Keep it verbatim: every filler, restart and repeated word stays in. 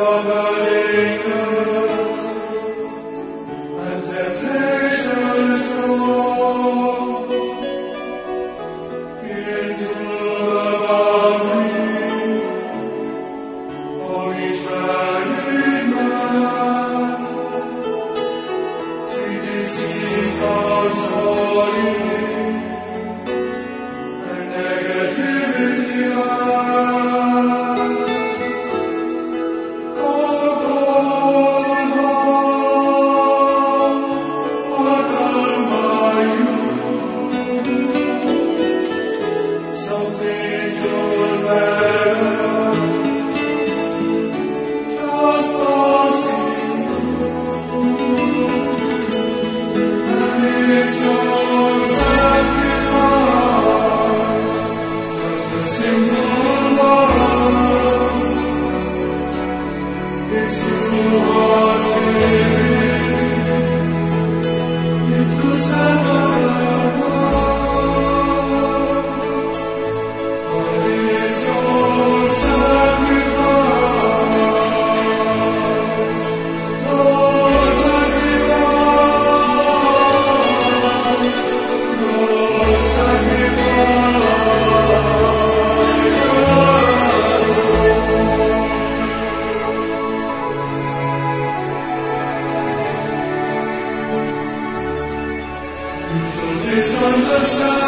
suffering earth, and temptation strong, into the boundary of each married man, sweet deceit comes falling, and negativity lies. Cold, cold heart, what am I you? Something to better, just passing through, and it's no sacrifice, just a simple love. It's to us giving into separate worlds, but it's no sacrifice, no sacrifice, no sacrifice. You should misunderstand.